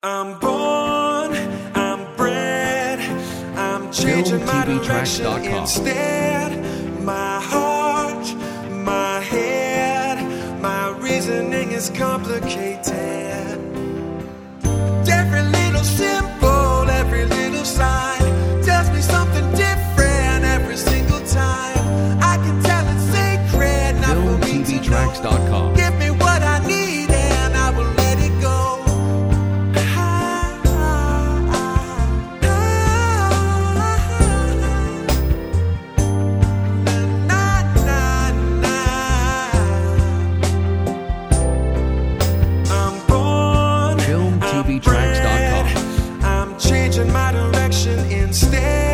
I'm born, I'm bred, I'm changing my direction instead. My heart, my head, my reasoning is complicated. Every little symbol, every little sign tells me something different every single time. I can tell it's sacred, not for me to know. Give me what I need and I will let it go. I'm born, I'm bred, I'm changing my direction instead.